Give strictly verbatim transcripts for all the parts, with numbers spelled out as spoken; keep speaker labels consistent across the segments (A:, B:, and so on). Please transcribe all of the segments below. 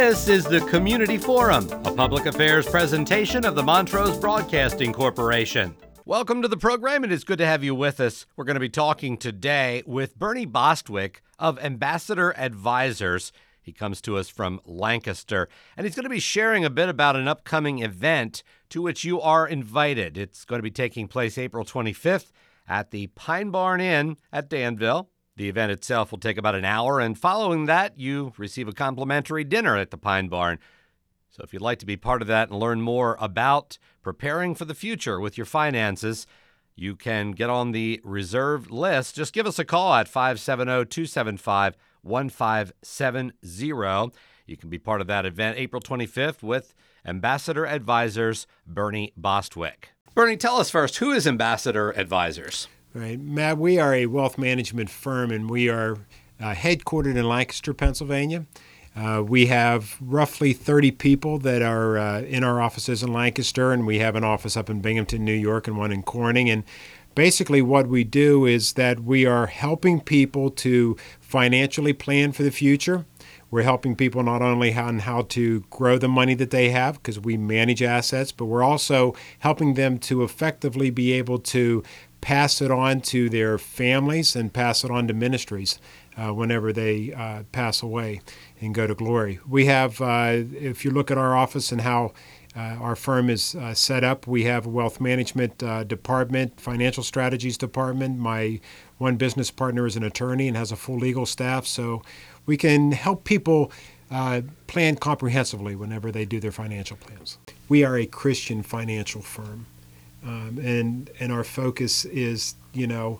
A: This is the Community Forum, a public affairs presentation of the Montrose Broadcasting Corporation. Welcome to the program. It is good to have you with us. We're going to be talking today with Bernie Bostwick of Ambassador Advisors. He comes to us from Lancaster, and he's going to be sharing a bit about an upcoming event to which you are invited. It's going to be taking place April twenty-fifth at the Pine Barn Inn at Danville. The event itself will take about an hour, and following that, you receive a complimentary dinner at the Pine Barn. So if you'd like to be part of that and learn more about preparing for the future with your finances, you can get on the reserved list. Just give us a call at five seven zero, two seven five, one five seven zero. You can be part of that event April twenty-fifth with Ambassador Advisors Bernie Bostwick. Bernie, tell us first, who is Ambassador Advisors?
B: Right, Matt, we are a wealth management firm, and we are uh, headquartered in Lancaster, Pennsylvania. Uh, we have roughly thirty people that are uh, in our offices in Lancaster, and we have an office up in Binghamton, New York, and one in Corning. And basically what we do is that we are helping people to financially plan for the future. We're helping people not only on how to grow the money that they have, because we manage assets, but we're also helping them to effectively be able to pass it on to their families and pass it on to ministries uh, whenever they uh, pass away and go to glory. We have, uh, if you look at our office and how uh, our firm is uh, set up, we have a wealth management uh, department, financial strategies department. My one business partner is an attorney and has a full legal staff, so we can help people uh, plan comprehensively whenever they do their financial plans. We are a Christian financial firm. Um, and and our focus is, you know,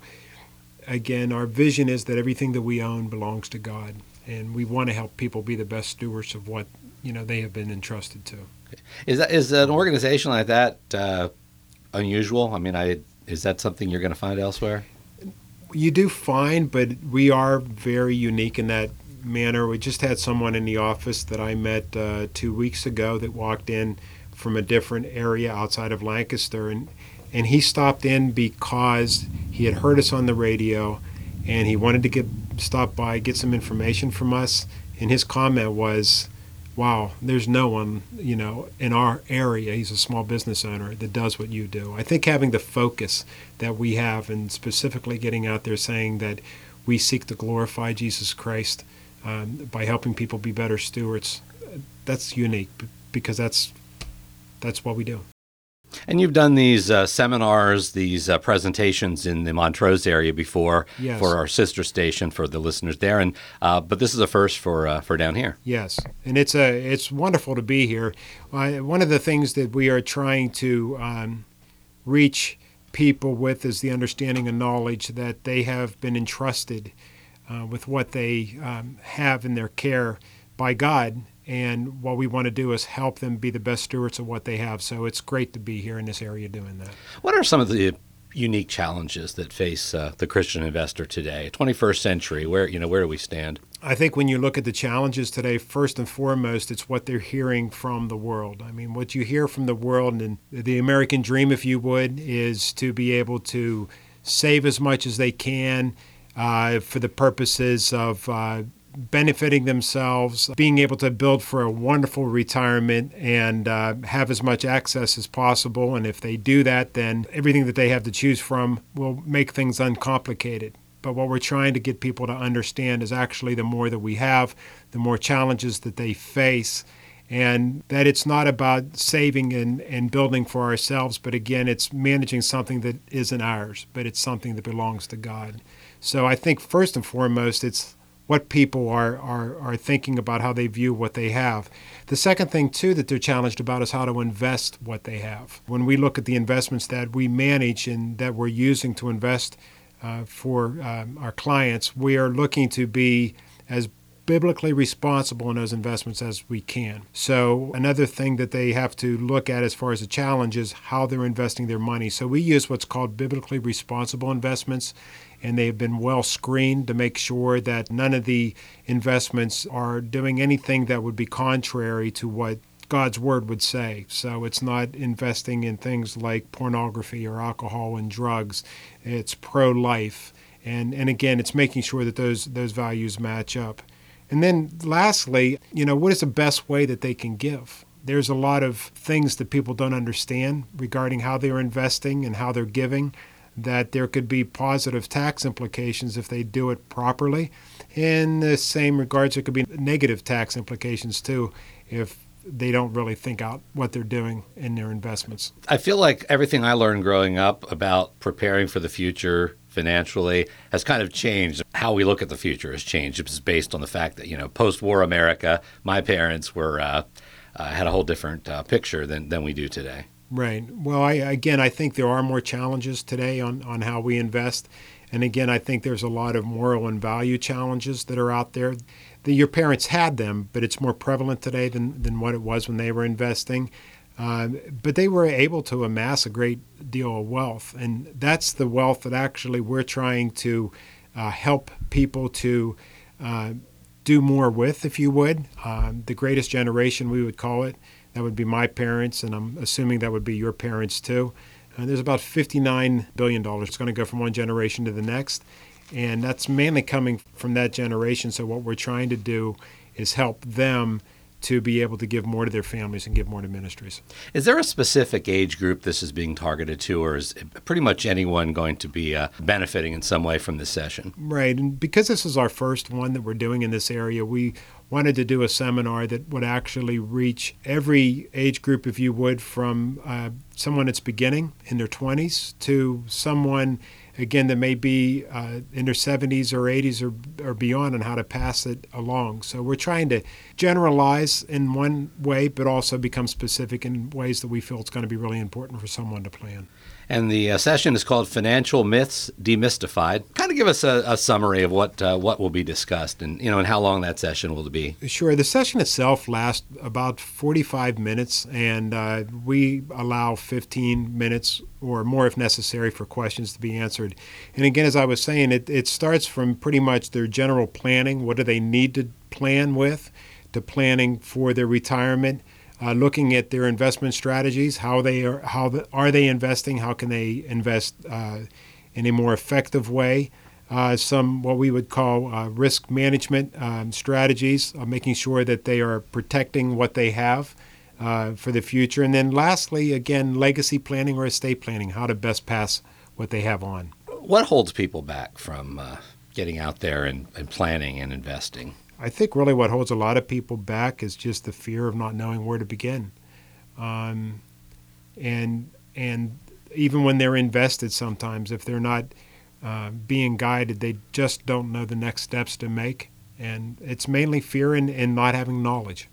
B: again, our vision is that everything that we own belongs to God, and we want to help people be the best stewards of what, you know, they have been entrusted to.
A: Is that is an organization like that uh, unusual? I mean, I is that something you're going to find elsewhere?
B: You do find, but we are very unique in that manner. We just had someone in the office that I met uh, two weeks ago that walked in from a different area outside of Lancaster, and and he stopped in because he had heard us on the radio and he wanted to get stop by, get some information from us, and his comment was, wow, there's no one, you know, in our area, he's a small business owner, that does what you do. I think having the focus that we have, and specifically getting out there saying that we seek to glorify Jesus Christ um, by helping people be better stewards, that's unique because that's That's what we do.
A: And you've done these uh, seminars, these uh, presentations in the Montrose area before.
B: Yes.
A: For our sister station, for the listeners there, and uh, but this is a first for uh, for down here.
B: Yes, and it's a it's wonderful to be here. Uh, one of the things that we are trying to um, reach people with is the understanding and knowledge that they have been entrusted uh, with what they um, have in their care by God. And what we want to do is help them be the best stewards of what they have. So it's great to be here in this area doing that.
A: What are some of the unique challenges that face uh, the Christian investor today, twenty-first century? Where you know where do we stand?
B: I think when you look at the challenges today, first and foremost, it's what they're hearing from the world. I mean, what you hear from the world, and the American dream, if you would, is to be able to save as much as they can uh, for the purposes of uh, benefiting themselves, being able to build for a wonderful retirement and uh, have as much access as possible. And if they do that, then everything that they have to choose from will make things uncomplicated. But what we're trying to get people to understand is actually the more that we have, the more challenges that they face, and that it's not about saving and, and building for ourselves, but again, it's managing something that isn't ours, but it's something that belongs to God. So I think first and foremost, it's what people are, are are thinking about how they view what they have. The second thing, too, that they're challenged about is how to invest what they have. When we look at the investments that we manage and that we're using to invest uh, for um, our clients, we are looking to be as biblically responsible in those investments as we can. So another thing that they have to look at as far as a challenge is how they're investing their money. So we use what's called biblically responsible investments, and they've been well screened to make sure that none of the investments are doing anything that would be contrary to what God's word would say. So it's not investing in things like pornography or alcohol and drugs. It's pro-life. And and again, it's making sure that those those values match up. And then lastly, you know, what is the best way that they can give? There's a lot of things that people don't understand regarding how they're investing and how they're giving, that there could be positive tax implications if they do it properly. In the same regards, there could be negative tax implications too if they don't really think out what they're doing in their investments.
A: I feel like everything I learned growing up about preparing for the future financially has kind of changed. How we look at the future has changed. It's based on the fact that, you know, post-war America, my parents were uh, uh, had a whole different uh, picture than, than we do today.
B: Right. Well, I, again, I think there are more challenges today on, on how we invest. And again, I think there's a lot of moral and value challenges that are out there. The, your parents had them, but it's more prevalent today than, than what it was when they were investing. Uh, but they were able to amass a great deal of wealth. And that's the wealth that actually we're trying to uh, help people to uh, do more with, if you would. Uh, the greatest generation, we would call it. That would be my parents, and I'm assuming that would be your parents too. Uh, there's about fifty-nine billion dollars. It's going to go from one generation to the next, and that's mainly coming from that generation. So what we're trying to do is help them to be able to give more to their families and give more to ministries.
A: Is there a specific age group this is being targeted to, or is pretty much anyone going to be uh, benefiting in some way from this session?
B: Right, and because this is our first one that we're doing in this area, we wanted to do a seminar that would actually reach every age group, if you would, from uh, someone that's beginning in their twenties to someone, again, that may be uh, in their seventies or eighties or, or beyond, on how to pass it along. So we're trying to generalize in one way, but also become specific in ways that we feel it's going to be really important for someone to plan.
A: And the uh, session is called Financial Myths Demystified. Kind of give us a, a summary of what uh, what will be discussed, and you know, and how long that session will be.
B: Sure. The session itself lasts about forty-five minutes, and uh, we allow fifteen minutes or more, if necessary, for questions to be answered. And again, as I was saying, it, it starts from pretty much their general planning. What do they need to plan with, to planning for their retirement. Uh, looking at their investment strategies, how they are, how the, are they investing? How can they invest uh, in a more effective way? Uh, some what we would call uh, risk management um, strategies, uh, making sure that they are protecting what they have uh, for the future. And then lastly, again, legacy planning or estate planning, how to best pass what they have on.
A: What holds people back from uh, getting out there and, and planning and investing?
B: I think really what holds a lot of people back is just the fear of not knowing where to begin. Um, and and even when they're invested, sometimes if they're not uh, being guided, they just don't know the next steps to make. And it's mainly fear and, and not having knowledge.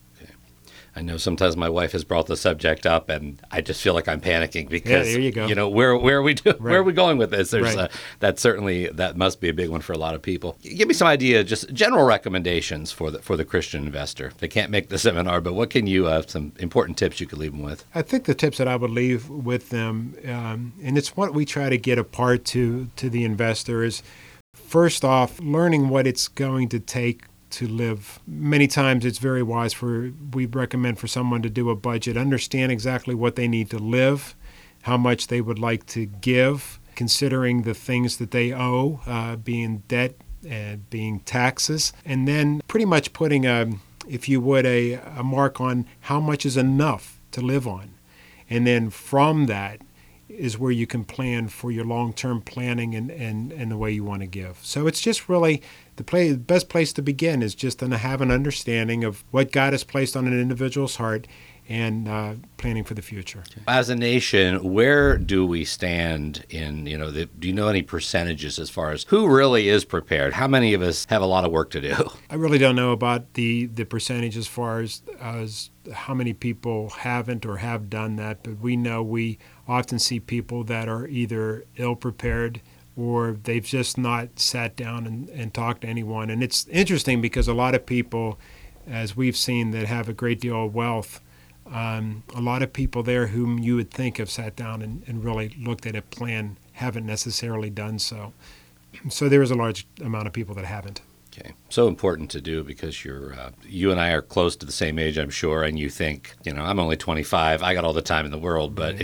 A: I know sometimes my wife has brought the subject up, and I just feel like I'm panicking because,
B: yeah, there you go.
A: you know, where where are we do, right. where are we going with this? There's
B: right.
A: uh, that certainly that must be a big one for a lot of people. Give me some idea, just general recommendations for the for the Christian investor. They can't make the seminar, but what can you uh, some important tips you could leave them with?
B: I think the tips that I would leave with them, um, and it's what we try to get apart to to the investor, is first off learning what it's going to take to live. Many times it's very wise for, we recommend for someone to do a budget, understand exactly what they need to live, how much they would like to give, considering the things that they owe, uh, being debt and being taxes, and then pretty much putting a, if you would, a, a mark on how much is enough to live on. And then from that is where you can plan for your long-term planning and, and, and the way you want to give. So it's just really the, play, the best place to begin is just to have an understanding of what God has placed on an individual's heart and uh, planning for the future.
A: As a nation, where do we stand in, you know, the, do you know any percentages as far as who really is prepared? How many of us have a lot of work to do?
B: I really don't know about the, the percentage as far as, as how many people haven't or have done that, but we know we often see people that are either ill-prepared or they've just not sat down and, and talked to anyone. And it's interesting because a lot of people, as we've seen, that have a great deal of wealth, Um, a lot of people there whom you would think have sat down and, and really looked at a plan haven't necessarily done so. So there is a large amount of people that haven't.
A: Okay. So important to do because you're, uh, you and I are close to the same age, I'm sure, and you think, you know, I'm only twenty-five, I got all the time in the world, but
B: right.
A: it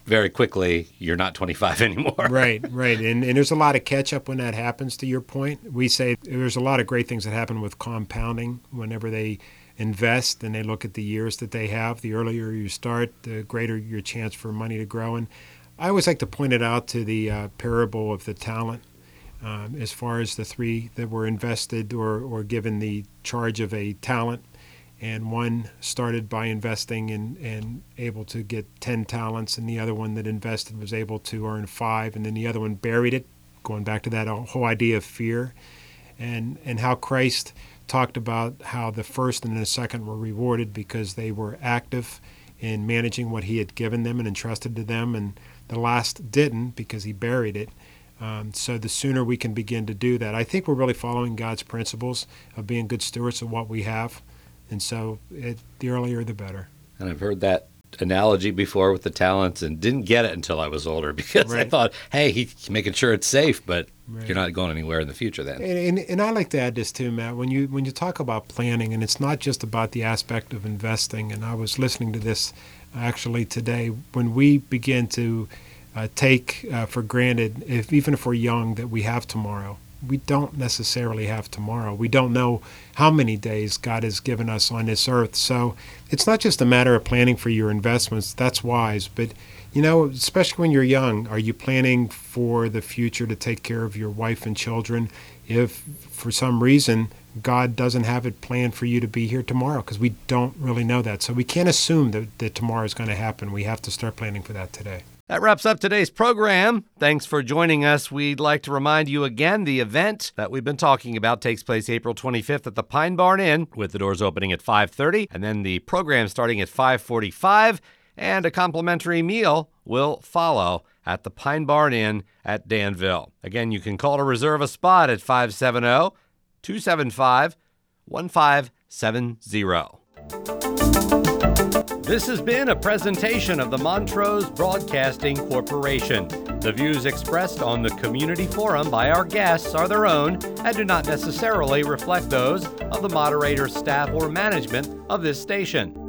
A: very quickly you're not twenty-five anymore.
B: Right, right. And, and there's a lot of catch up when that happens, to your point. We say there's a lot of great things that happen with compounding whenever they invest and they look at the years that they have. The earlier you start, the greater your chance for money to grow. And I always like to point it out to the uh, parable of the talent. Um, as far as the three that were invested or, or given the charge of a talent, and one started by investing and, and able to get ten talents, and the other one that invested was able to earn five, and then the other one buried it, going back to that whole idea of fear, and, and how Christ talked about how the first and the second were rewarded because they were active in managing what he had given them and entrusted to them, and the last didn't because he buried it. Um, so the sooner we can begin to do that, I think we're really following God's principles of being good stewards of what we have. And so it, the earlier, the better.
A: And I've heard that analogy before with the talents and didn't get it until I was older because right. I thought, hey, he's making sure it's safe, but right. you're not going anywhere in the future then.
B: And, and, and I like to add this too, Matt. When you when you talk about planning, and it's not just about the aspect of investing, and I was listening to this actually today, when we begin to Uh, take uh, for granted, if even if we're young, that we have tomorrow. We don't necessarily have tomorrow. We don't know how many days God has given us on this earth. So it's not just a matter of planning for your investments. That's wise. But, you know, especially when you're young, are you planning for the future to take care of your wife and children? If for some reason God doesn't have it planned for you to be here tomorrow, because we don't really know that. So we can't assume that, that tomorrow is going to happen. We have to start planning for that today.
A: That wraps up today's program. Thanks for joining us. We'd like to remind you again, the event that we've been talking about takes place April twenty-fifth at the Pine Barn Inn, with the doors opening at five thirty, and then the program starting at five forty-five, and a complimentary meal will follow at the Pine Barn Inn at Danville. Again, you can call to reserve a spot at five seven zero, two seven five, one five seven zero. This has been a presentation of the Montrose Broadcasting Corporation. The views expressed on the community forum by our guests are their own and do not necessarily reflect those of the moderator, staff, or management of this station.